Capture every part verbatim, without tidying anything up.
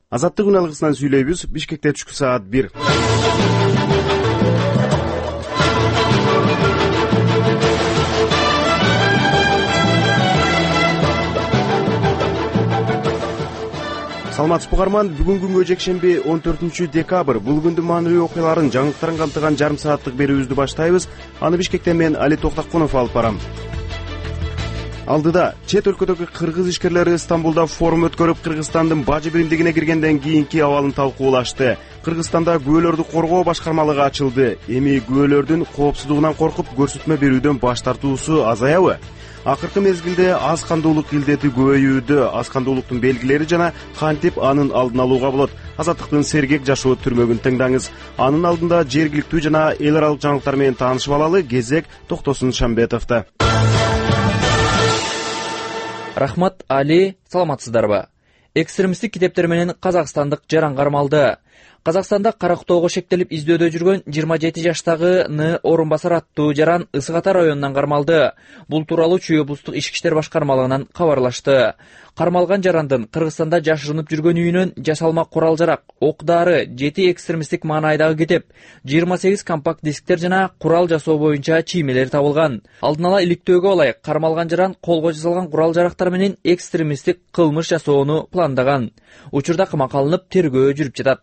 Азаттык үн алгысынан сүйлөйбүз. Бишкекте түшкү саат бир. Саламатсызбы угарман, бүгүн күнгө жекшемби он төртүнчү декабрь. Бул күндүн маанилүү окуяларын, жаңылыктарын камтыган жарым сааттык берүүбүздү баштайбыз. Аны Бишкектен мен Али Токтакунов алып барам. Алдыда чет өлкөдөгү кыргыз ишкерлери Стамбулда форум өткөрүп, Кыргызстандын бажы биримдигине киргенден кийинки абалын талкуулашты. Кыргызстанда күбөлөрдү коргоо башкармалыгы ачылды. Эми күбөлөрдүн коопсуздугунан коркуп, көрсөтмө берүүдөн баш тартуусу азаябы? Акыркы мезгилде аз кандуулук илдети көбөйүүдө. Аз кандуулуктун белгилери жана кантип анын алдын алууга болот? Азаттыктын сергек жашоо түрмөгүн тыңдаңыз. Анын алдында жергиликтүү жана эл аралык жаңылыктар менен таанышып алалы. Кезек Токтосун Шамбетовдо. Рахмат, Али, саламатсыздарбы? Экстремисттик китептер менен казакстандык жаран кармалды. Казакстанда карактоого шектелип издөөдө жүргөн жыйырма жети жаштагы Н орун басар аттуу жаран Ысык Ата районунан кармалды. Бул тууралуу Чүй облустук ички иштер башкармалыгынан кабарлашты. Кармалган жарандын Кыргызстанда жашырынып жүргөн үйүнөн жасалма курал-жарак, ок-дары, жети экстремисттик маанайдагы китеп, жыйырма сегиз компакт дисктер жана курал жасоо боюнча чиймелер табылган. Алдын ала иликтөөгө ылайык кармалган жаран колго жасалган курал-жарактар менен экстремисттик кылмыш жасоону пландаган. Учурда камакка алынып, тергөө жүрүп жатат.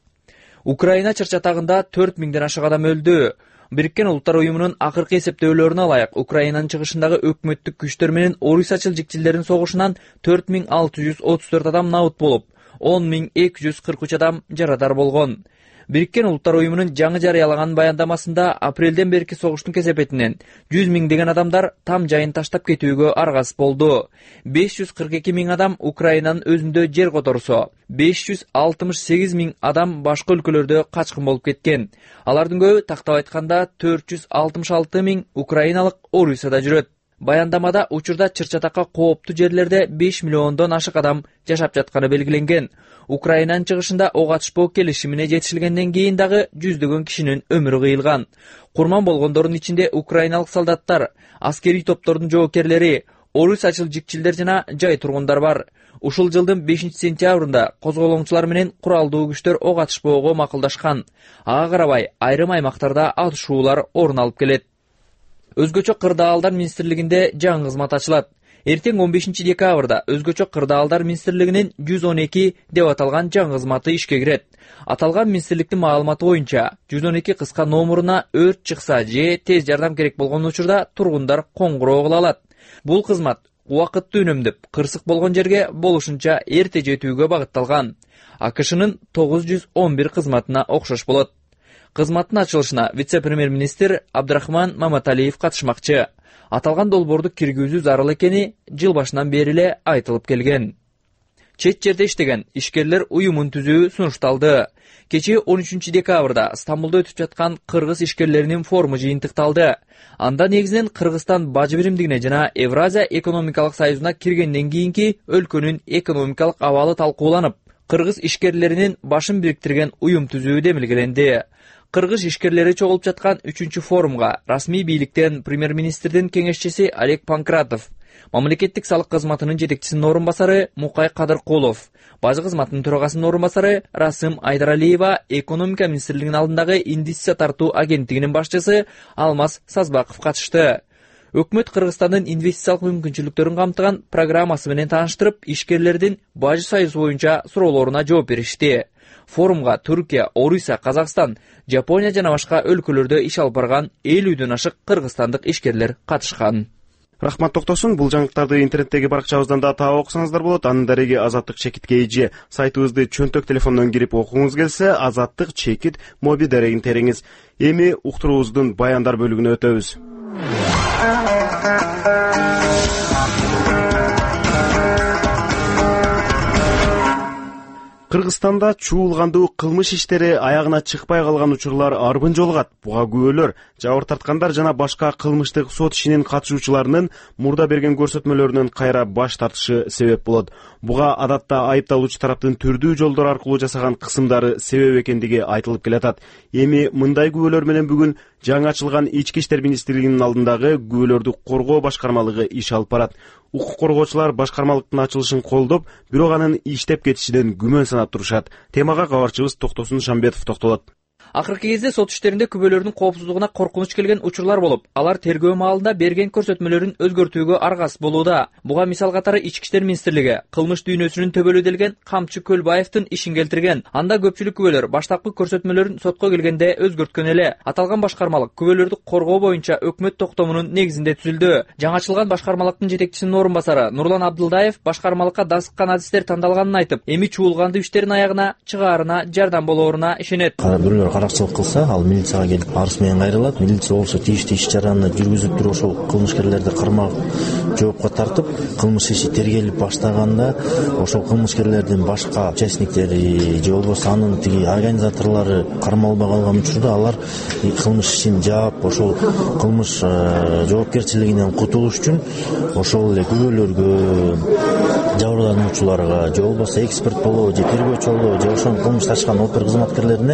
Украина чыр-чатагында төрт миңден ашык адам өлдү. Бириккен Улуттар уюмунун акыркы эсептөөлөрүнө ылайык, Украинанын чыгышындагы өкмөттүк күчтөр менен Орусачыл жикчилдердин согушунан төрт миң алты жүз отуз төрт адам набыт болуп, он миң эки жүз кырк үч адам жарадар болгон. Бириккен Улуттар уюмунун жаңы жарыялаган баяндамасында апрелден берки согуштун кесепетинен жүз миңдеген адамдар там жайын таштап кетүүгө аргасыз болду. беш жүз кырк эки миң адам Украинанын өзүндө жер которсо, беш жүз алтымыш сегиз миң адам башка өлкөлөрдө качкын болуп кеткен. Алардын көбү тактап айтканда төрт жүз алтымыш алты миң украиналык Орусияда жүрөт. Баяндамада учурда чыр-чатакка кооптуу жерлерде беш миллиондон ашык адам жашап жатканы белгиленген. Украинанын чыгышында ок атышпоо келишимине жетишилгенден кийин дагы жүздөгөн кишинин өмүрү кыйылган. Курман болгондордун ичинде украиналык солдаттар, аскерий топтордун жоокерлери, Орусачыл жикчилдер жана жай тургундар бар. Ушул жылдын бешинчи сентябрында козголоңчулар менен куралдуу күчтөр ок атышпоого макулдашкан. Ага карабай, айрым аймактарда атышуулар орун алып келет. Өзгөчө кырдаалдар министрлигинде жаңы кызмат ачылат. Эртең он бешинчи декабрда өзгөчө кырдаалдар министрлигинин жүз он эки деп аталган жаңы кызматы ишке кирет. Аталган министрликтин маалыматы боюнча, жүз он эки кыска номуруна өрт чыкса же тез жардам керек болгон учурда тургундар коңгуроо кыла алат. Бул кызмат убакытты үнөмдөп, кырсык болгон жерге болушунча эрте жетүүгө багытталган. АКШнын тогуз жүз он бир кызматына окшош болот. Кызматтын ачылышына вице-премьер-министр Абдрахман Маматалиев катышмакчы. Аталган долбоорду киргизүү зарыл экени жыл башынан бери эле айтылып келген. Чет жерде иштеген ишкерлер уюмун түзүү сунушталды. Кечээ он үчүнчү декабрда Стамбулда өтүп жаткан кыргыз ишкерлеринин форуму жыйынтыкталды. Анда негизинен Кыргызстан бажы биримдигине жана Евразия экономикалык союзуна киргенден кийинки өлкөнүн экономикалык абалы талкууланып, кыргыз ишкерлеринин башын бириктирген уюм түзүү демилгеленди. Кыргыз ишкерлери чогулуп жаткан үчүнчү форумга расмий бийликтен премьер-министрдин кеңешчиси Олег Панкратов, мамлекеттик салык кызматынын жетекчисинин орун басары Мукай Кадыркулов, бажы кызматынын төрагасынын орун басары Расым Айдаралиева, экономика министрлигинин алдындагы инвестиция тартуу агенттигинин башчысы Алмаз Сазбаков катышты. Өкмөт Кыргызстандын инвестициялык мүмкүнчүлүктөрүн камтыган программасы менен тааныштырып, ишкерлердин бажы союзу боюнча суроолоруна жооп беришти. Форумга Түркия, Орусия, Казакстан, Жапония жана башка өлкөлөрдө иш алып барган элүүдөн ашык кыргызстандык ишкерлер катышкан. Рахмат Токтосун. Бул жаңылыктарды интернеттеги баракчабыздан да таап окусаңыздар болот. Анын дареги Азаттык чекит kg сайтыбызды чөнтөк телефондон кирип окуңуз келсе, Азаттык чекит моби дарегин териңиз. Эми уктуруубуздун баяндар бөлүгүнө өтөбүз. Кыргызстанда чуулгандуу кылмыш иштери аягына чыкпай калган учурлар арбын жолугат. Буга күбөлөр, жабыр тарткандар жана башка кылмыштык сот ишинин катышуучуларынын мурда берген көрсөтмөлөрүнөн кайра баш тартышы себеп болот. Буга адатта айыпталуучу тараптын түрдүү жолдор аркылуу жасаган кысымдары себеп экендиги айтылып келатат. Эми мындай күбөлөр менен бүгүн жаңы ачылган Ички иштер министрлигинин алдындагы күбөлөрдү коргоо башкармалыгы иш алып барат. укук коргоочулар башкармалыктын ачылышын колдоп, бирок анын иштеп кетишинен күмөн санап турушат. Темага кабарчыбыз Токтосун Шамбетов токтолот. Акыркы кезде сот иштеринде күбөлөрдүн коопсуздугуна коркунуч келген учурлар болуп, алар тергөө маалында берген көрсөтмөлөрүн өзгөртүүгө аргасыз болууда. Буга мисал катары Ички иштер министрлиги кылмыш дүйнөсүнүн төбөлөдөлгөн Камчы Көлбаевдин ишин келтирген. Анда көпчүлүк күбөлөр баштапкы көрсөтмөлөрүн сотко келгенде өзгөрткөн эле. Аталган башкармалык күбөлөрдү коргоо боюнча өкмөт токтомунун негизинде түзүлдү. Жаңачылган башкармалыктын жетекчисинин орун басары Нурлан Абдылдаев башкармалыкка дасыккан адистер тандалганын айтып, эми чуулгандуу иштердин аягына чыгаарына жардам болооруна ишенет. Каракчылык кылса, ал милицияга келип арыз менен кайрылат. Милиция болсо тийиштүү иш чараны жүргүзүп туруп ошол кылмышкерлерди кармап жоопко тартып, кылмыш иши тергелип баштаганда ошол кылмышкерлердин башка участниктери же болбосо анын тиги организаторлору кармалбай калган учурда алар кылмыш ишин жаап, ошол кылмыш жоопкерчилигинен кутулуш үчүн ошол эле күбөлөргө, жабырлануучуларга же болбосо эксперт болобу же тергөөчү болобу же ошол кылмыш ачкан опер кызматкерлерине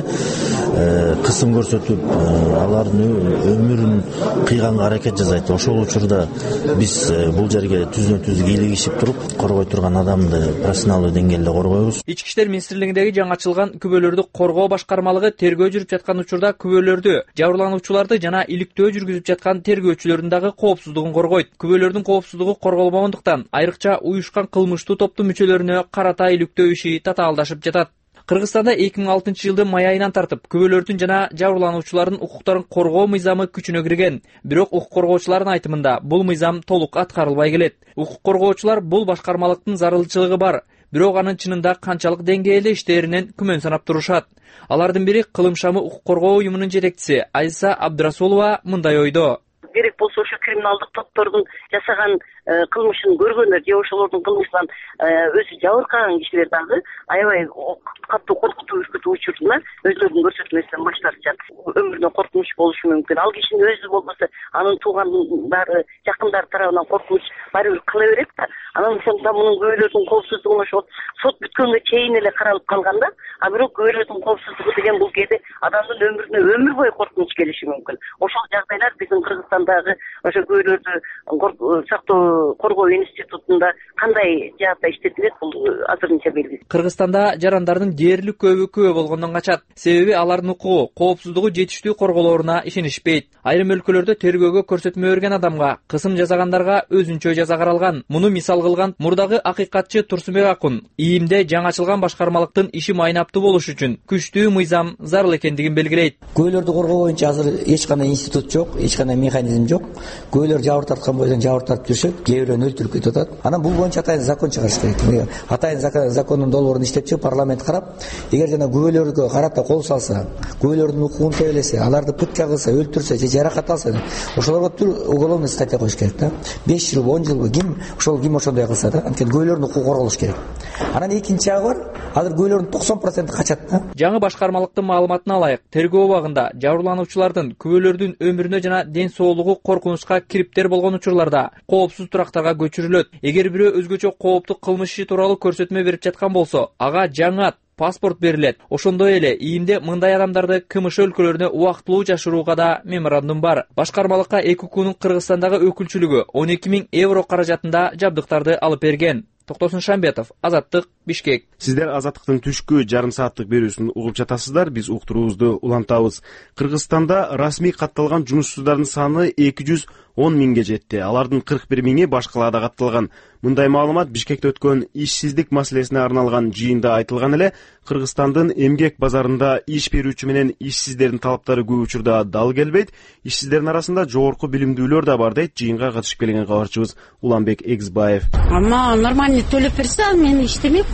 кысым көрсөтүп, алардын өмүрүн кыйганга аракет жасайт. Ошол учурда биз бул жерге түзүнө-түз кийлигишип туруп, коргой турган адамды профессионалдуу деңгээлде коргойбуз. Ички иштер министрлигиндеги жаңачылган күбөлөрдү коргоо башкармалыгы тергөө жүрүп жаткан учурда күбөлөрдү, жабырлануучуларды жана иликтөө жүргүзүп жаткан тергөөчүлөрдүн дагы коопсуздугун коргойт. Күбөлөрдүн коопсуздугу корголбогондуктан айрыкча уюшкан кылмыштуу топтун мүчөлөрүнө карата иликтөө иши татаалдашып жатат. Кыргызстанда эки миң алтынчы жылдын май айынан тартып күбөлөрдүн жана жабырлануучулардын укуктарын коргоо мыйзамы күчүнө кирген. Бирок укук коргоочулардын айтымында бул мыйзам толук аткарылбай келет. Укук коргоочулар бул башкармалыктын зарылчылыгы бар, бирок анын чынында канчалык деңгээлде иштээринен күмөн санап турушат. Алардын бири Кылым шамы укук коргоо уюмунун жетекчиси Айса Абдрасулова мындай ойдо. Керек болсо ошо криминалдык топтордун жасаган кылмышын көргөндөр же ошолордун кылмышынан өзү жабыркаган кишилер дагы аябай катуу коркутуу үркүтүү учурунда өзүлөрүнүн көрсөтмөсүнөн баш тартышат. Өмүрүнө коркунуч болушу мүмкүн. Ал кишинин өзү болбосо анын туугандары, жакындары тарабынан коркунуч баары бир кыла берет да. Анан ошондо мунун күбөлөрдүн коопсуздугуна ошол сот бүткөнгө чейин эле каралып калганда, а бирок күбөлөрдүн коопсуздугу деген бул кээде адамдын өмүрүнө өмүр бою коркунуч келиши мүмкүн. Ошол жагдайлар биздин Кыргызстандагы ошо күбөлөрдү сактоо коргоо институтунда кандай жаатта иштетилет, бул азырынча белгисиз. Кыргызстанда жарандардын дээрлик көбү күбө болгондон качат. Себеби алардын укугу, коопсуздугу жетиштүү корголооруна ишенишпейт. Айрым өлкөлөрдө тергөөгө көрсөтмө берген адамга, кысым жасагандарга өзүнчө жаза каралган. Муну мисал кылган мурдагы акыйкатчы Турсунбек Акун ийимде жаңачылган башкармалыктын иши майнаптуу болуш үчүн күчтүү мыйзам зарыл экендигин белгилейт. Күбөлөрдү коргоо боюнча азыр эч кандай институт жок, эч кандай механизм жок. Күбөлөр жабыр тарткан бойдон жабыр тартып жүрүшөт, кээ бирөөнү өлтүрүп кетип атат. Анан бул боюнча атайын закон чыгарыш керек. Атайын закондун долбоорун иштеп чыгып парламент карап, эгер жана күбөлөргө карата кол салса, күбөлөрдүн укугун тебелесе, аларды пытка кылса, өлтүрсө же жаракат алса, ошолорго уголовный статья коюш керек да. беш жыл, он жылбы ким ошол ким ошондой кылса да, анткени күбөлөрдүн укугу корголуш керек. Анан экинчи жагы бар, азыр күбөлөрдүн токсон проценти качат да. Жаңы башкармалыктын маалыматына алайык, тергөө убагында жабырлануучулардын күбөлөрдүн өмүрүнө жана ден соолугу коркунучка кириптер болгон учурларда коопсуз турактарга көчүрүлөт. Эгер бирөө өзгөчө кооптуу кылмыш иши тууралуу көрсөтмө берип жаткан болсо, ага жаңа паспорт берилет. Ошондой эле ийимде мындай адамдарды КМШ өлкөлөрүнө убактылуу жашырууга да меморандум бар. Башкармалыкка Э К Кнун Кыргызстандагы өкүлчүлүгү он эки миң евро каражатында жабдыктарды алып берген. Токтосун Шамбетов, Азаттык, Бишкек. Сиздер Азаттыктын түшкү жарым сааттык берүүсүн угуп жатасыздар. Биз уктуруубузду улантабыз. Кыргызстанда расмий катталган жумушсуздардын саны эки жүз он миңге жетти. Алардын кырк бир миңи башкаларда катталган. Мындай маалымат Бишкекте өткөн ишсиздик маселесине арналган жыйында айтылган эле. Кыргызстандын эмгек базарында иш берүүчү менен ишсиздердин талаптары көп учурда дал келбейт. Ишсиздердин арасында жогорку билимдүүлөр да бар дейт жыйынга катышып келген кабарчыбыз Уланбек Эксбаев. Ама нормально төлөп берсе, ал мен иштемек.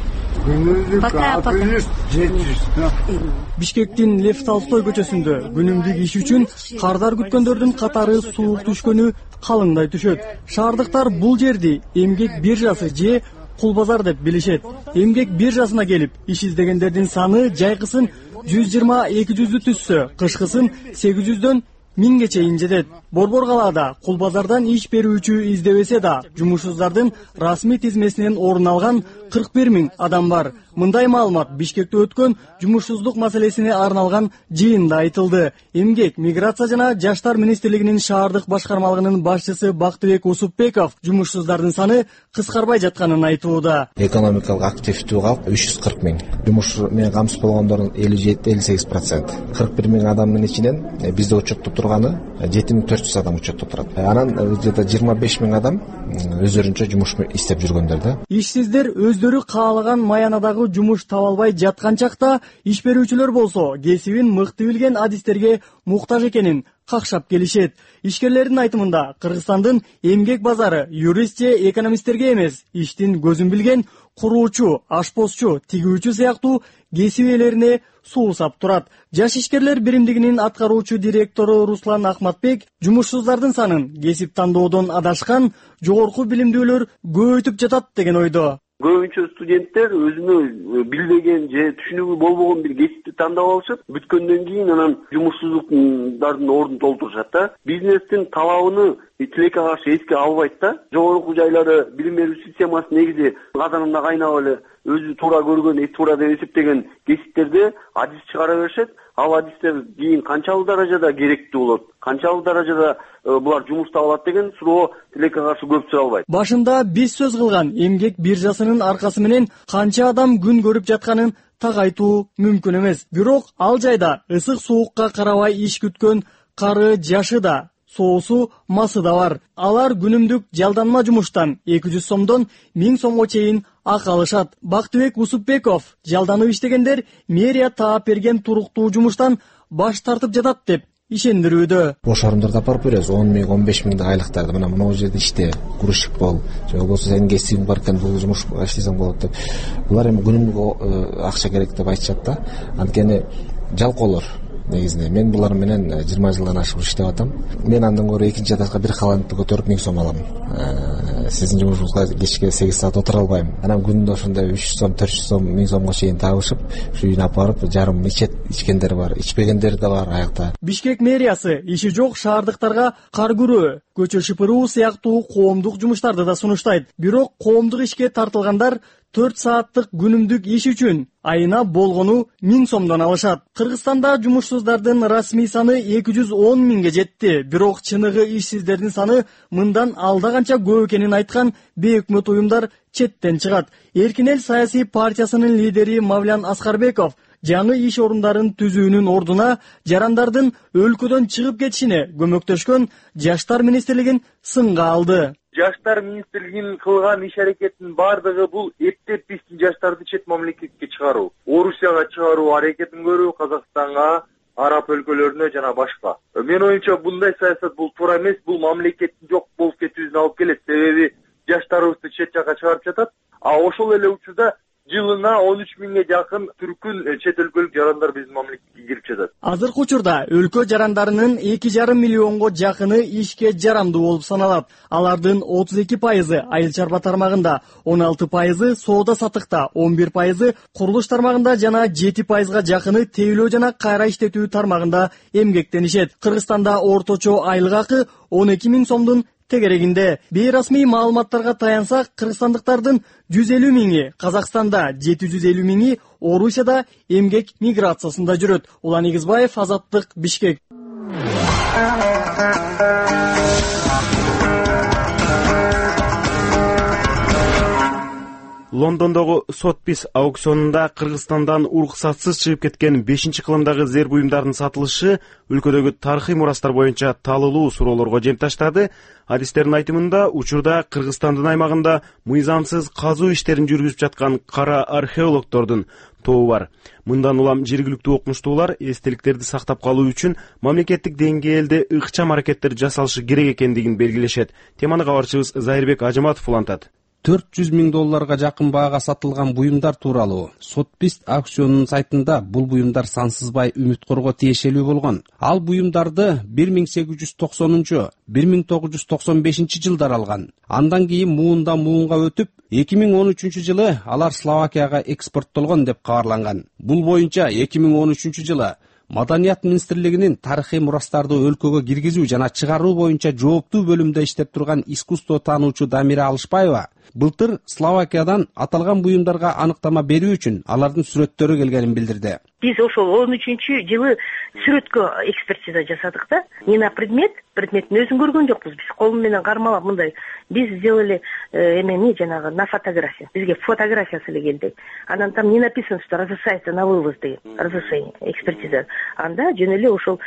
Бишкектин Лев Толстой көчөсүндө күнүмдүк иш үчүн кардар күткөндөрдүн катары суук түшкөнү калыңдай түшөт. Шаардыктар бул жерди эмгек биржасы же кул базар деп билишет. Эмгек биржасына келип иш издегендердин саны жайкысын жүз жыйырма эки жүздү түзсө, кышкысын сегиз жүздөн миңге чейин жетет. Борбор калаада кул базардан иш берүүчү издебесе да, жумушсуздардын расмий тизмесинен орун алган кырк бир миң адам бар. Мындай маалымат Бишкекте өткөн жумушсуздук маселесине арналган жыйында айтылды. Эмгек, миграция жана жаштар министрлигинин шаардык башкармалыгынын башчысы Бактыбек Усупбеков жумушсуздардын саны кыскарбай жатканын айтууда. Экономикалык активдүү калк үч жүз кырк миң. Жумуш менен камсыз болгондордун элүү жети элүү сегиз процент. кырк бир миң адамдын ичинен бизде учетто турганы жети миң төрт жүз адам учетто турат. Анан где-то жыйырма беш миң адам өздөрүнчө жумуш иштеп жүргөндөр да. Ишсиздер өздөрү каалаган маянадагы жумуш таба албай жаткан чакта иш берүүчүлөр болсо кесибин мыкты билген адистерге муктаж экенин какшап келишет. Ишкерлердин айтымында Кыргызстандын эмгек базары юрист же экономисттерге эмес, иштин көзүн билген куруучу, ашпозчу, тигүүчү сыяктуу кесип ээлерине суусап турат. Жаш ишкерлер биримдигинин аткаруучу директору Руслан Ахматбек жумушсуздардын санын кесип тандоодон адашкан жогорку билимдүүлөр көбөйтүп жатат деген ойдо. Көбүнчө студенттер өзүнө билбеген же түшүнүгү болбогон бир кесипти тандап алышып, бүткөндөн кийин анан жумушсуздуктардын ордун толтурушат да. Бизнестин талабын тилекке каршы эске албайт да. Жогорку жайлары билим берүү системасы негизи казанында кайнап эле өзү туура көргөн, туура деп эсептеген кесиптерде адис чыгара беришет. Ал адистер кийин канчалык даражада керектүү болот, канчалык даражада булар жумуш таба алат деген суроо тилекке каршы көп суралбайт. Башында биз сөз кылган эмгек биржасынын аркасы менен канча адам күн көрүп жатканын так айтуу мүмкүн эмес. Бирок ал жайда ысык суукка карабай иш күткөн кары жашы да, соосу масы да бар. Алар күнүмдүк жалданма жумуштан эки жүз сомдон миң сомго чейин ак алышат. Бактыбек Усупбеков жалданып иштегендер мэрия таап берген туруктуу жумуштан баш тартып жатат деп ишендирүүдө. Бош орундарда апарып беребиз он миң он беш миңдик айлыктарды. Мына могу жерде иште, грузчик бол, же болбосо сенин кесибиң бар экен, бул жумуш иштесең болот деп. Булар эми күнүмдүк акча керек деп айтышат да. Анткени жалкоолор негизинен. Мен булар менен жыйырма жылдан ашык иштеп атам. Мен андан көрө экинчи этажга бир халантты көтөрүп миң сом алам. Сиздин жумушуңузга кечке сегиз саат отура албайм. Анан күндө ошондой үч жүз сом, төрт жүз сом, миң сомго чейин табышып, ушу үйүнө апарып жарым ичет, ичкендер бар, ичпегендер да бар аякта. Бишкек мэриясы иши жок шаардыктарга кар күрөө, көчө шыпыруу сыяктуу коомдук жумуштарды да сунуштайт. Бирок коомдук ишке тартылгандар төрт сааттык күнүмдүк иш үчүн айына болгону миң сомдон алышат. Кыргызстанда жумушсуздардын расмий саны эки жүз он миңге жетти. Бирок чыныгы ишсиздердин саны мындан алда канча көп экенин айткан бейөкмөт уюмдар четтен чыгат. Эркин эл саясий партиясынын лидери Мавлян Аскарбеков жаңы иш орундарын түзүүнүн ордуна жарандардын өлкөдөн чыгып кетишине көмөктөшкөн жаштар министрлигин сынга алды. Жаштар министрлигинин кылган иш аракетинин бардыгы бул эптеп биздин жаштарды чет мамлекетке чыгаруу, Орусияга чыгаруу аракетин көрүү, Казакстанга, араб өлкөлөрүнө жана башка. Мен оюмча bunday саясат бул туура эмес, бул мамлекеттин жок болуп кетүүсүнө алып келет. Себеби жаштарыбызды чет жакка чыгарып жатат. А ошол эле учурда жылына он үч миңге жакын түркүн чет өлкөлүк жарандар биздин мамлекетке кирип жатат. Азыркы учурда өлкө жарандарынын эки жарым миллионго жакыны ишке жарамдуу болуп саналат. Алардын отуз эки пайызы айыл чарба тармагында, он алты пайызы соода сатыкта, он бир пайызы курулуш тармагында жана жети пайызга жакыны тейлөө жана кайра иштетүү тармагында эмгектенишет. Кыргызстанда орточо айлык акы он эки миң сомдун тегерегинде. Бейрасмий маалыматтарга таянсак, кыргызстандыктардын жүз элүү миңи Казакстанда, жети жүз элүү миңи Орусияда эмгек миграциясында жүрөт. Улан Игизбаев, Азаттык, Бишкек. Лондондогу Сотбис аукционунда Кыргызстандан уруксатсыз чыгып кеткен бешинчи кылымдагы зер буюмдардын сатылышы өлкөдөгү тарыхый мурастар боюнча талылуу суроолорго жем таштады. Адистердин айтымында, учурда Кыргызстандын аймагында мыйзамсыз казуу иштерин жүргүзүп жаткан кара археологдордун тобу бар. Мындан улам жергиликтүү окумуштуулар эстеликтерди сактап калуу үчүн мамлекеттик деңгээлде ыкчам аракеттер жасалышы керек экендигин белгилешет. Теманы кабарчыбыз Зайырбек Ажыматов улантат. төрт жүз миң долларга жакын баага сатылган буюмдар тууралуу Сотбис аукционунун сайтында бул буюмдар сансызбай үмүткөргө тиешелүү болгон. Ал буюмдарды бир миң сегиз жүз токсонунчу — бир миң тогуз жүз токсон бешинчи жылдар алган. Андан кийин муундан муунга өтүп, эки миң он үчүнчү жылы алар Словакияга экспорттолгон деп кабарланган. Бул боюнча эки миң он үчүнчү жылы Маданият министрлигинин тарыхый мурастарды өлкөгө киргизүү жана чыгаруу боюнча жооптуу бөлүмдө иштеп турган искусство таануучу Дамира Алышбаева Былтыр Словакиядан аталган буюмдарга аныктама берүү үчүн алардын сүрөттөрү келгенин билдирди. Биз ошол он үчүнчү жылы сүрөткө экспертиза жасадык да. Не на предмет, предметтин өзүн көргөн жокпуз. Биз колум менен кармалап мындай биз сделали эмени жанагы на фотография. Бизге фотографиясы эле келди. Анан там не написано, что разрешается на вывоз деген разрешение экспертиза. Анда жөн эле ошол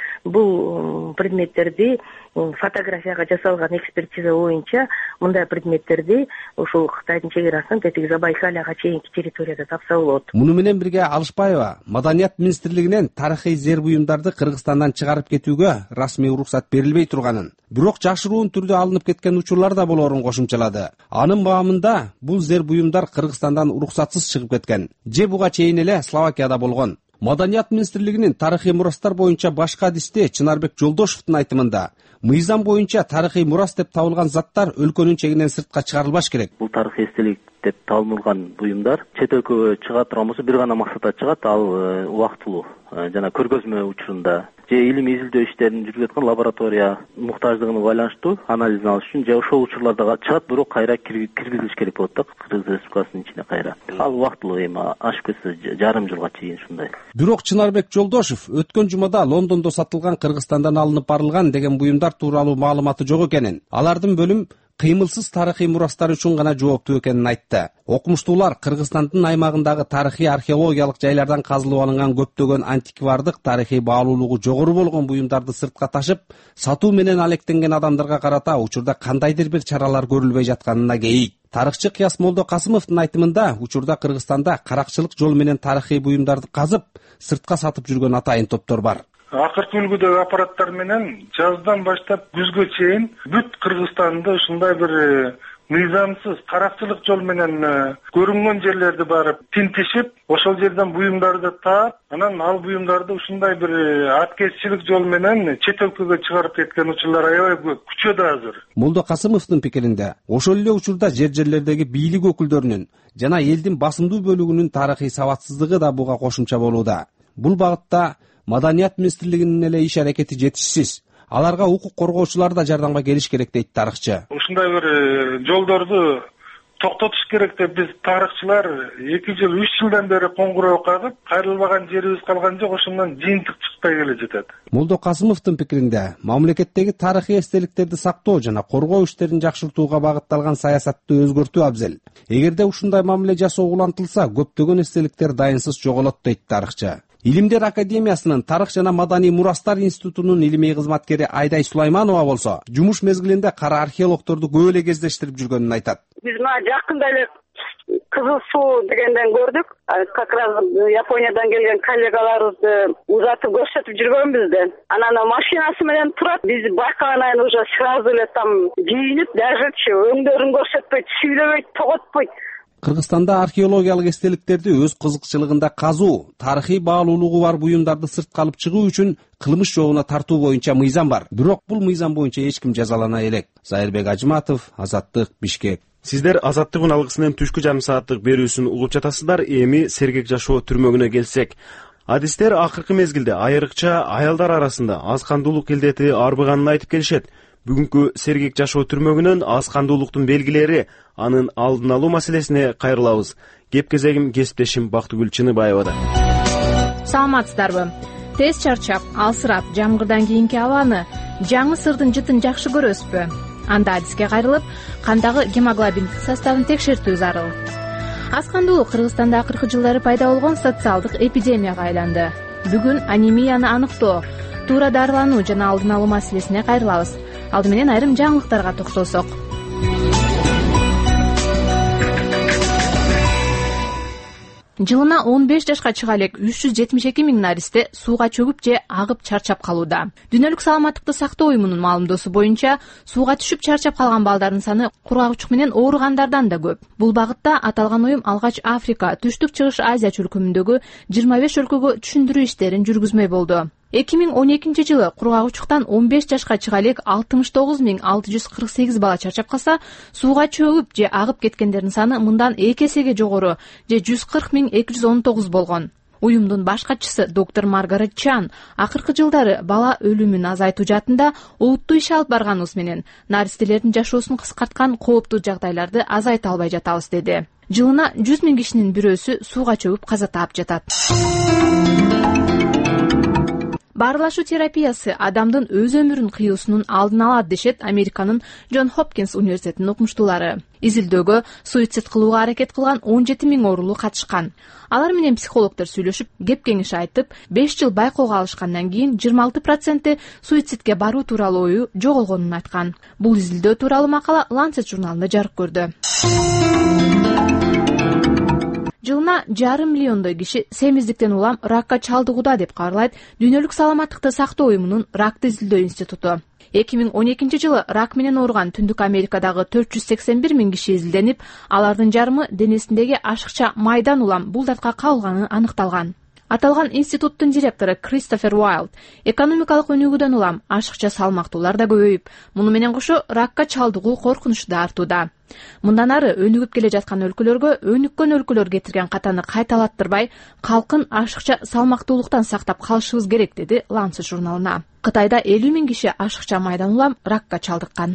бул предметтерди фотографияга жасалган экспертиза боюнча мындай предметтерди ошол Кытайдын чегерасынан тетиги Забайкальяга чейинки территорияда тапса болот. Муну менен бирге Алышбаева Маданият министрлигинен тарыхый зер буюмдарды Кыргызстандан чыгарып кетүүгө расмий уруксат берилбей турганын, бирок жашыруун түрдө алынып кеткен учурлар да болоорун кошумчалады. Анын баамында бул зер буюмдар Кыргызстандан уруксатсыз чыгып кеткен, же буга чейин эле Словакияда болгон. Маданият министрлигинин тарыхый мурастар боюнча башкы адисти Чынарбек Жолдошевдун айтымында мыйзам боюнча тарыхый мурас деп табылган заттар өлкөнүн чегинен сыртка чыгарылбаш керек. Бул тарыхый эстелик деп табылган буюмдар чет өлкөгө чыга турган болсо бир гана максатта чыгат, ал убактылуу жана көргөзмө учурунда же илимий изилдөө иштерин жүргүзүп аткан лаборатория муктаждыгына байланыштуу анализин алыш үчүн же ошол учурларда чыгат, бирок кайра киргизилиш керек болот да Кыргыз Республикасынын ичине кайра. Ал убактылуу эми ашып кетсе жарым жылга чейин ушундай. Бирок Чынарбек Жолдошев өткөн жумада Лондондо сатылган Кыргызстандан алынып барылган деген буюмдар тууралуу маалыматы жок экенин, алардын бөлүм кыймылсыз тарыхый мурастар үчүн гана жооптуу экенин айтты. Окумуштуулар Кыргызстандын аймагындагы тарыхый археологиялык жайлардан казылып алынган көптөгөн антиквардык тарыхый баалуулугу жогору болгон буюмдарды сыртка ташып, сатуу менен алектенген адамдарга карата учурда кандайдыр бир чаралар көрүлбөй жатканына кейик. Тарыхчы Кыяс Молдокасымовдун айтымында учурда Кыргызстанда каракчылык жол менен тарыхый буюмдарды казып, сыртка сатып жүргөн атайын топтор бар. Акыркы үлгүдөгү аппараттар менен жаздан баштап күзгө чейин бүт Кыргызстанды ушундай бир мыйзамсыз каракчылык жол менен көрүнгөн жерлерди барып тинтишип, ошол жерден буюмдарды таап, анан ал буюмдарды ушундай бир аткезчилик жол менен чет өлкөгө чыгарып кеткен учурлар аябай көп, күчөдө азыр. Молдокасымовдун пикиринде, ошол эле учурда жер-жерлердеги бийлик өкүлдөрүнүн жана элдин басымдуу бөлүгүнүн тарыхый сабатсыздыгы да буга кошумча болууда. Бул багытта Маданият министрлигинин эле иш аракети жетишсиз. Аларга укук коргоочулар да жардамга келиш керек дейт тарыхчы. Ушундай бир жолдорду токтотуш керек деп биз тарыхчылар эки жыл, үч жылдан бери коңгуроо кагып, кайрылбаган жерибиз калган жок, ошондон жыйынтык чыкпай келе жатат. Молдокасымовдун пикиринде, мамлекеттеги тарыхый эстеликтерди сактоо жана коргоо иштерин жакшыртууга багытталган саясатты өзгөртүү абзел. Эгерде ушундай мамиле жасоо улантылса, көптөгөн эстеликтер дайынсыз жоголот дейт тарыхчы. Илимдер академиясынын тарых жана маданий мурастар институтунун илимий кызматкери Айдай Сулайманова болсо, жумуш мезгилинде кара археологторду көп эле кездештирип жүргөнүн айтат. Биз мына жакында эле Кызыл суу дегенден көрдүк. Как раз Япониядан келген коллегаларыбызды узатып көрсөтүп жүргөнбүз да. Анан машинасы менен турат. Биз байкаган уже сразу эле там кийинип, даже өңдөрүн көрсөтпөйт, сүйлөбөйт, тоготпойт. Кыргызстанда археологиялык эстеликтерди өз кызыкчылыгында казуу, тарыхый баалуулугу бар буюмдарды сыртка алып чыгуу үчүн кылмыш жолуна тартуу боюнча мыйзам бар. Бирок бул мыйзам боюнча эч ким жазалана элек. Зайырбек Ажыматов, Азаттык, Бишкек. Сиздер Азаттыктын алгысынын түшкү жарым сааттык берүүсүн угуп жатасыздар. Эми Сергек жашоо түрмөгүнө келсек, адистер акыркы мезгилде айрыкча аялдар арасында аз кандуулук илдети арбыганын айтып келишет. Бүгүнкү Сергек жашоо түрмөгүнөн аз кандуулуктун белгилери, анын алдын алуу маселесине кайрылабыз. Кеп кезегим кесиптешим Бактыгүл Чыныбаевада. Саламатсыздарбы? Тез чарчап, алсырап, жамгырдан кийинки абаны, жаңы сырдын жытын жакшы көрөсүзбү? Анда адиске кайрылып, кандагы гемоглобин составын текшертүү зарыл. Аз кандуулук Кыргызстанда акыркы жылдары пайда болгон социалдык эпидемияга айланды. Бүгүн анемияны аныктоо, туура дарылануу жана алдын алуу маселесине кайрылабыз. Алды менен айрым жаңылыктарга токтолсок. Жылына он беш жашка чыга элек үч жүз жетимиш эки миң наристе сууга чөгүп же агып чарчап калууда. Дүйнөлүк саламаттыкты сактоо уюмунун маалымдоосу боюнча, сууга түшүп чарчап калган балдардын саны кургагычык менен ооругандардан да көп. Бул багытта аталган уюм алгач Африка, Түштүк Чыгыш Азия чөлкөмүндөгү жыйырма беш өлкөгө түшүндүрүү иштерин жүргүзмөй болду. эки миң он экинчи жылы кургагычыктан он беш жашка чыга элек алтымыш тогуз миң алты жүз кырк сегиз бала чарчап калса, сууга чөгүп же агып кеткендердин саны мындан эки эсеге жогору, же жүз кырк миң эки жүз он тогуз болгон. уюмдун баш катчысы доктор Маргарет Чан акыркы жылдары бала өлүмүн азайтуу жаатында олуттуу иш алып барганыбыз менен наристелердин жашоосун кыскарткан кооптуу жагдайларды азайта албай жатабыз деди. Жылына жүз миң кишинин бирөөсү сууга чөгүп каза таап жатат. Баарылашуу терапиясы адамдын өз өмүрүн кыюусунун алдын алат дешет Американын Джон Хопкинс университетинин окумуштуулары. Изилдөөгө суицид кылууга аракет кылган он жети миң оорулуу катышкан. Алар менен психологдор сүйлөшүп, кеп кеңеш айтып, беш жыл байкоого алышкандан кийин жыйырма алты проценти суицидке баруу тууралуу ою жоголгонун айткан. Бул изилдөө тууралуу макала Lancet журналында жарык көрдү. Жылына жарым миллиондой киши семиздиктен улам ракка чалдыгууда деп кабарлайт Дүйнөлүк саламаттыкты сактоо уюмунун ракты изилдөө институту. эки миң он экинчи жылы рак менен ооруган Түндүк Америкадагы төрт жүз сексен бир миң киши изилденип, алардын жарымы денесиндеги ашыкча майдан улам бул дартка кабылганы аныкталган. Аталган институттун директору Кристофер Уайлд экономикалык өнүгүүдөн улам ашыкча салмактуулар да көбөйүп, муну менен кошо ракка чалдыгуу коркунучу да артууда. Мындан ары өнүгүп келе жаткан өлкөлөргө өнүккөн өлкөлөр кетирген катаны кайталаттырбай, калкын ашыкча салмактуулуктан сактап калышыбыз керек, деди Lancet журналына. Кытайда элүү миң киши ашыкча майдан улам ракка чалдыккан.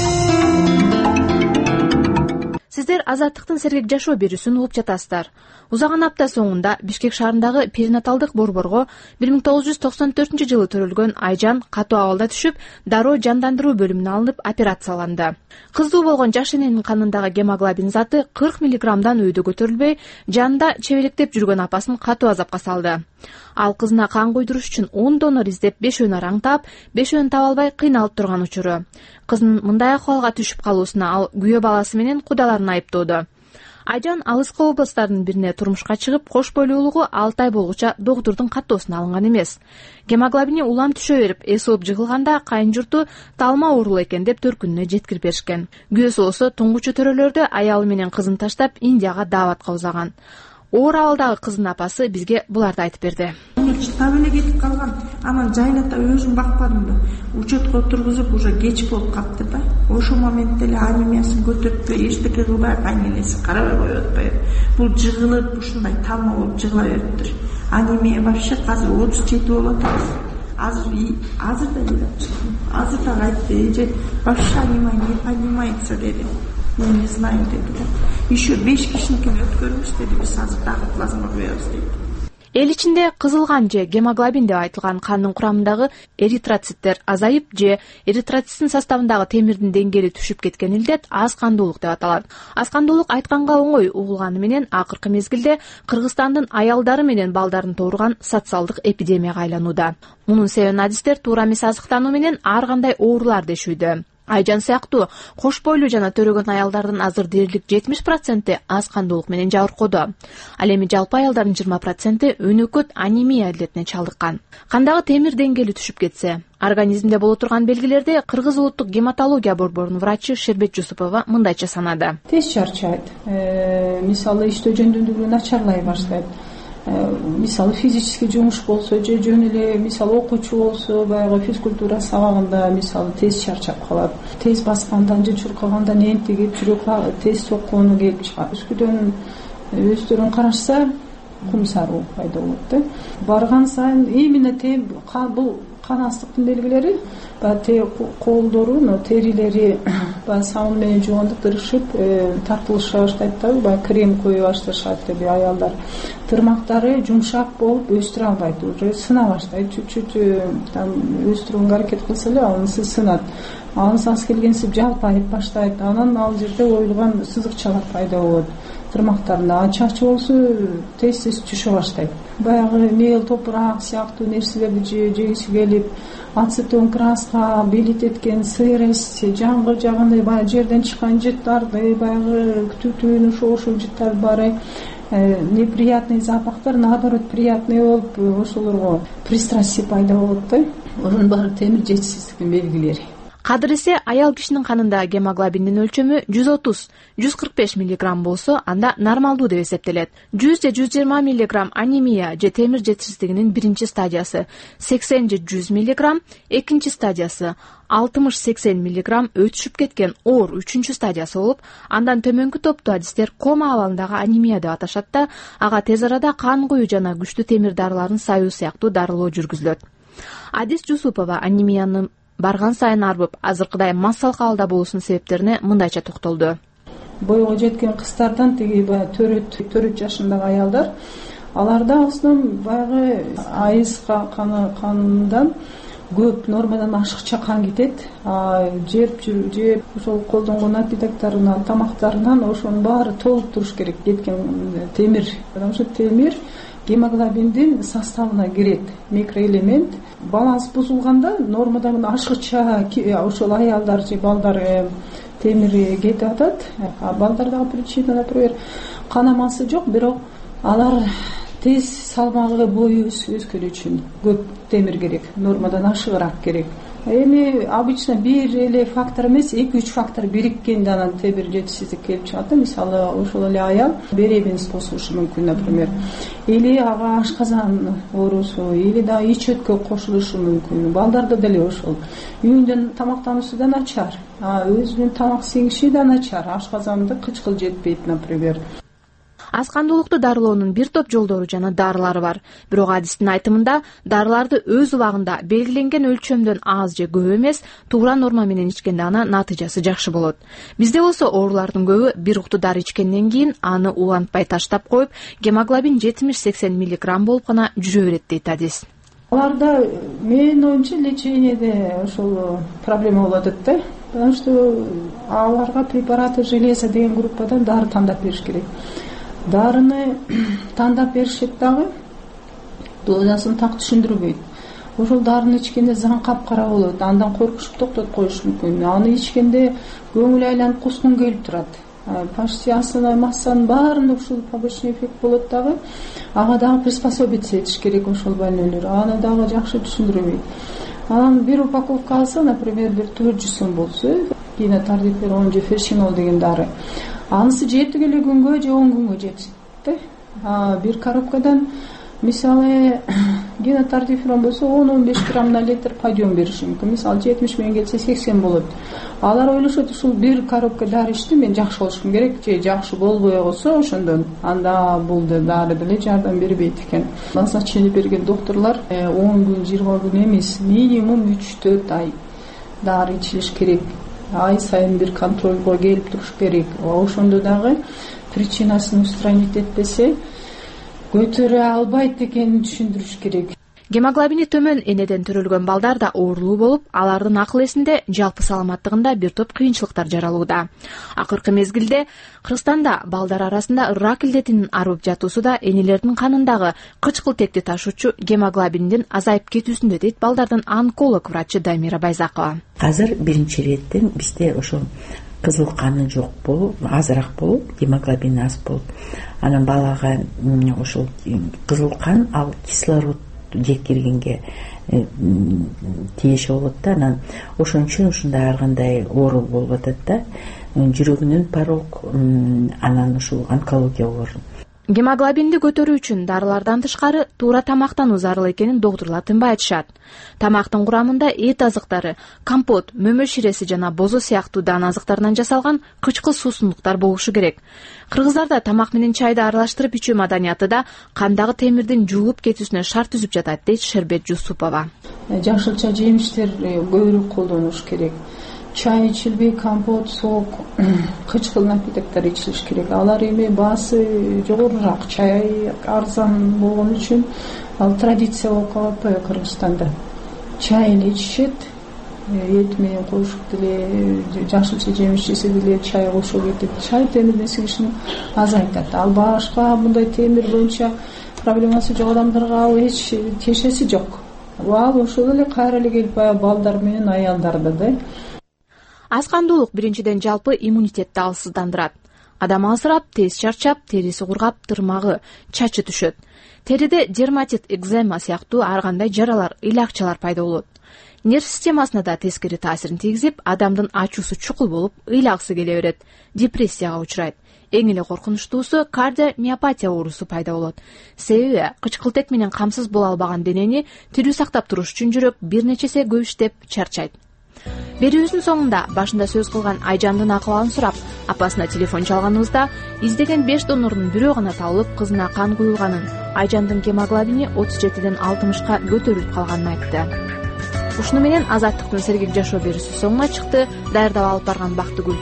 Сиздер Азаттыктын сергек жашоо берүүсүн угуп жатасыздар. Узаган апта соңунда Бишкек шаарындагы перинаталдык борборго бир миң тогуз жүз токсон төртүнчү жылы төрөлгөн Айжан катуу абалда түшүп, дароо жандандыруу бөлүмүнө алынып операцияланды. Кыздуу болгон жаш эненин канындагы гемоглобин заты кырк миллиграммдан өйдө көтөрүлбөй, жанында чебелектеп жүргөн апасын катуу азапка салды. Ал кызына кан куйдуруш үчүн он донор издеп бешөөнү араңтап, бешөөнү таба албай кыйналып турган учуру. Кызынын мындай акыбалга түшүп калуусуна ал күйөө баласы менен кудаларын айыптоодо. Айжан алыскы областтардын бирине турмушка чыгып, кош бойлуулугу алты ай болгуча доктурдун каттоосуна алынган эмес. Гемоглобини улам түшө берип, эс ооп жыгылганда кайын журту талма оорулуу экен деп төркүнүнө жеткирип беришкен. Күйөөсү болсо туңгучу төрөлөрдө аялы менен кызын таштап Индияга дааватка узаган. Оор абалдагы кыздын апасы бизге буларды айтып берди. Чытап эле кетип калган. Анан жайлата өзүм бакпадым да. Учетко тургузуп уже кеч болуп калды да. Ошол моментте эле анемиясын көтөрүппү, эчтеке кылбай, кайнелеси карабай коюп атпайбы. Бул жыгылып, ушундай талма болуп жыгыла бериптир. Анемия вообще азыр отуз жети болуп атат. Азыр азыр да келип чыктым. Азыр да айтты, же вообще анимай не понимается деди. Я не знаю, деди. Еще беш кишиникин өткөрмүш деди, биз азыр дагы плазма коебуз деди. Эл ичинде кызылган же гемоглобин деп айтылган кандын курамындагы эритроциттер азайып же эритроциттин составындагы темирдин деңгээли түшүп кеткен илдет аз кандуулук деп аталат. Аз кандуулук айтканга оңой угулганы менен акыркы мезгилде Кыргызстандын аялдары менен балдарын тууруган социалдык эпидемияга айланууда. Мунун себебин адистер туура эмес азыктануу менен ар кандай оорулар дешүүдө. Айжан сыяктуу кош бойлуу жана төрөгөн аялдардын азыр дээрлик жетимиш проценти аз кандуулук менен жабыркоодо. Ал эми жалпы аялдардын жыйырма проценти өнөкөт анемия илдетине чалдыккан. Кандагы темир деңгээли түшүп кетсе, организмде боло турган белгилерди Кыргыз улуттук гематология борборунун врачы Шербет Жусупова мындайча санады. Тез чарчайт. Мисалы иштөө жөндөмдүүлүгү начарлай баштайт. Мисалы физический жумуш болсо же жөн эле мисалы окуучу болсо баягы физкультура сабагында мисалы тез чарчап калат. Тез баскандан же чуркагандан энтигип жүрөк тез соккону келип чыгат. Үскүдөн өздөрүн карашса кум саруу пайда болот да. Барган сайын именно тем бул кан астыктын белгилери баягы колдору, терилери баягы сабын менен жуугандыктырышып тартылыша баштайт да, баягы крем кое башташат деп аялдар. Тырмактары жумшак болуп өстүрө албайт, уже сына баштайт, чуть-чуть там өстүрүүгө аракет кылса эле анысы сынат. Анысыз келгенсип жалпайып баштайт, анан ал жерде оюлган сызыкчалар пайда болот. Тырмактарына чачы болсо тез-тез түшө баштайт. Баягы мел, топурак сыяктуу нерселерди жегиси келип, ацетон краска, белит эткен сырость, жаңгыр жагандай баягы жерден чыккан жыттарды, баягы түтүн, ошол жыттарды баары неприятный запахтар, наоборот, приятный болуп, ошолорго пристрастие пайда болот да. Онун баары темир жетишсиздиктин белгилери. Кадыр эсе аял кишинин канында гемоглобиндин өлчөмү жүз отуз жүз кырк беш миллиграмм болсо анда нормалдуу деп эсептелет. жүз же жүз жыйырма миллиграмм анемия же темир жетишсиздигинин биринчи стадиясы, сексен же жүз миллиграмм экинчи стадиясы, алтымыш сексен миллиграмм өтүшүп кеткен оор үчүнчү стадиясы болуп, андан төмөнкү топту адистер кома абалындагы анемия деп аташат да, ага тез арада кан куюу жана күчтүү темир дарыларын саюу сыяктуу дарылоо жүргүзүлөт. Адис Жусупова анемияны барган сайын арбып, азыркыдай массалык абалда болуусунун себептерине мындайча токтолду. Бойго жеткен кыздардан тиги баягы төрт төрт жашындагы аялдар, аларда основном баягы айыз каны канынан көп, нормадан ашыкча кан кетет. Жеп жүрүп, жеп ошол колдонгон напитоктарынан, тамактарынан ошонун баары толуп туруш керек, кеткен темир. Потому что темир гемоглобиндин составына кирет, микроэлемент. Баланс бузулганда нормадан ашыкча ошол аялдар же балдар темир кетип атат. А балдардагы причина, например, канамасы жок, бирок алар тез салмагы бою өскөн үчүн көп темир керек, нормадан ашыгыраак керек. Эми обычно бир эле фактор эмес, эки үч фактор бириккенде анан темир жетишсиздик келип чыгат. Мисалы, ошол эле аял беребенность кошулушу мүмкүн, например, или ага ашказан оорусу, или да ич өткө кошулушу мүмкүн. Балдарда деле ошол. Үйүндөн тамактануусу да начар, өзүнүн тамак сиңиши да начар, ашказанды кычкыл жетпейт, например. Аз кандуулукту дарылоонун бир топ жолдору жана дарылары бар. Бирок адистин айтымында дарыларды өз убагында белгиленген өлчөмдөн аз же көп эмес, туура норма менен ичкенде ана натыйжасы жакшы болот. Бизде болсо оорулардын көбү бир укту дары ичкенден кийин аны улантпай таштап коюп, гемоглобин жетимиш сексен миллиграмм болуп гана жүрө берет дейт адис. Аларда менин оюмча лечениеде ошол проблема болуп атат да. Потому что аларга препараты железа деген группадан дары тандап бериш керек. Дарыны тандап беришет дагы дозасын так түшүндүрбөйт. Ошол дарыны ичкенде заң капкара болот, андан коркушуп токтотуп коюш мүмкүн. Аны ичкенде көңүл айланып кускун келип турат. Почти основной массанын баарында ушул побочный эффект болот дагы. Ага дагы приспособиться этиш керек ошол больнойлор. Аны дагы жакшы түшүндүрбөйт. Анан бир упаковка алса, например, бир төрт жүз сом болсо, гинотардиферон же фершинол деген дары. Анысы жети эле күнгө же он күнгө жетет. Бир коробкадан мисалы гинотардиферон болсо он он беш грамм на литр подъем бериши мүмкүн. Мисалы жетимиш менен келсе сексен болот. Алар ойлошот, ушул бир коробка дары ичти, мен жакшы болушум керек, же жакшы болбой калса ошондон анда бул дары деле жардам бербейт экен. Назначение берген докторлор он күн, жыйырма күн эмес, минимум үч төрт ай дары ичилиш керек. Ай сайын бир контролго келип туруш керек. Ошондо дагы причинасын устранить этпесе көтөрө албайт экенин түшүндүрүш керек. Гемоглобини төмөн энеден төрөлгөн балдар да оорулуу болуп, алардын акыл эсинде, жалпы саламаттыгында бир топ кыйынчылыктар жаралууда. Акыркы мезгилде Кыргызстанда балдар арасында рак илдетинин арып жатуусу да энелердин канындагы кычкылтекти ташуучу гемоглобиндин азайып кетүүсүндө дейт балдардын онколог врачы Дамира Байзакова. Азыр биринчи иреттен бизде ошол кызыл каны жок болуп, азыраак болуп, гемоглобин аз болуп, анан балага ошол кызыл кан ал кислород жеткиргенге тиеши болот да, анан ошон үчүн ушундай ар кандай оору болуп атат да, жүрөгүнөн порок, анан ушул онкология болор. Гемоглобинди көтөрүү үчүн дарылардан тышкары туура тамактануу зарыл экенин доктурлар тынбай айтышат. Тамактын курамында эт азыктары, компот, мөмө ширеси жана бозо сыяктуу дан азыктарынан жасалган кычкыл суусундуктар болушу керек. Кыргыздарда тамак менен чайды аралаштырып ичүү маданияты да кандагы темирдин жуулуп кетүүсүнө шарт түзүп жатат, дейт Шербет Жусупова. Жашылча жемиштер көбүрөөк колдонуш керек. Чай ичилбей, компот, сок, кычкыл напитоктор ичилиш керек. Алар эми баасы жогорураак, чай арзан болгон үчүн ал традиция болуп калат Кыргызстанда. Чайын ичишет, эт менен кошуп деле, жашылча жемиш жесе деле чай кошуп кетет. Чай темирдин сиңишин азайтат. Ал башка мындай темир боюнча проблемасы жок адамдарга ал эч тиешеси жок. Ал ошол эле кайра эле келип балдар менен аялдарда да. Аз кандуулук биринчиден жалпы иммунитетти алсыздандырат. Адам алсырап, тез чарчап, териси кургап, тырмагы, чачы түшөт. Териде дерматит, экзема сыяктуу ар кандай жаралар, ыйлакчалар пайда болот. нерв системасына да тескери таасирин тийгизип, адамдын ачуусу чукул болуп, ыйлагысы келе берет, депрессияга учурайт. Эң эле коркунучтуусу кардиомиопатия оорусу пайда болот. Себеби кычкылтек менен камсыз боло албаган денени тирүү сактап туруш үчүн жүрөк бир нече эсе көп иштеп чарчайт. Берүүбүздүн соңунда башында сөз кылган Айжандын акыбалын сурап, апасына телефон чалганыбызда издеген беш донордун бирөө гана табылып, кызына кан куюлганын, Айжандын гемоглобини отуз жетиден алтымышка көтөрүлүп калганын айтты. Ушуну менен Азаттыктын сергек жашоо берүүсү соңуна чыкты. Даярдап алып барган Бактыгүл